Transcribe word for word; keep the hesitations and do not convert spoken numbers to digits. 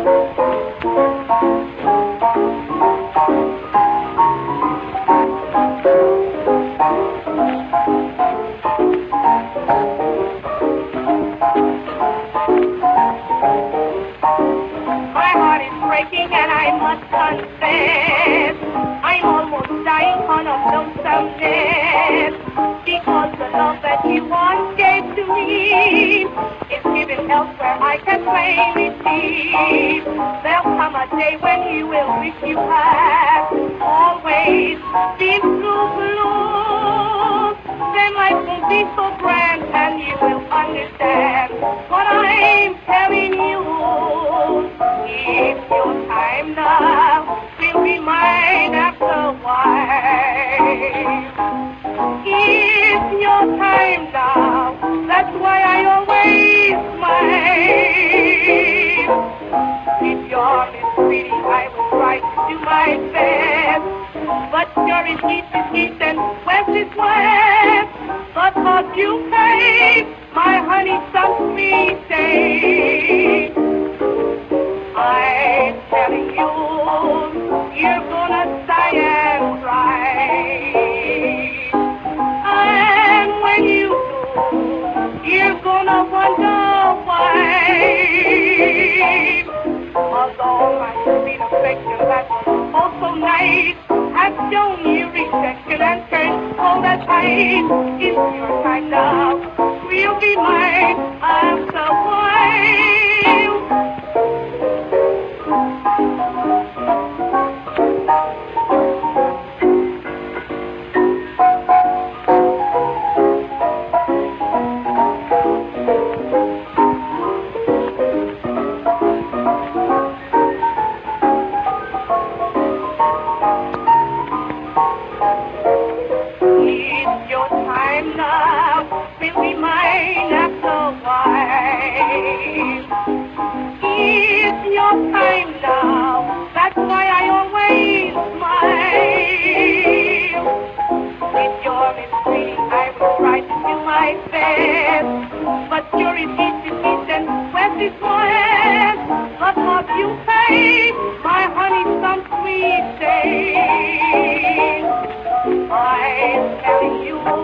My heart is breaking and I must confess I'm almost dying on a lonesomeness because the love that you once gave to me is given elsewhere. I can plainly see there'll come a day when you will wish you had always been true blue. Then life won't be so grand and you will understand what I'm telling you. If your time now will be mine after a while. It's your time now, that's why I always smile. If you're mistreating, I will try to do my best. But sure is east is east and west is west. But what you pay, my honey, some sweet day. I'm telling you, you're gonna sigh and cry. And when you do, you're gonna wonder why. Although my sweet affection that was oh so nice has shown you rejection and turned cold as ice. It's your time now, will be mine after a while. It's your time now, will be mine after a while. It's your time now, that's why I always smile. If you're mistreating, I will try to do my best. But sure is east is east and west is west. But what you pay, my honey, some sweet day. I'm telling you.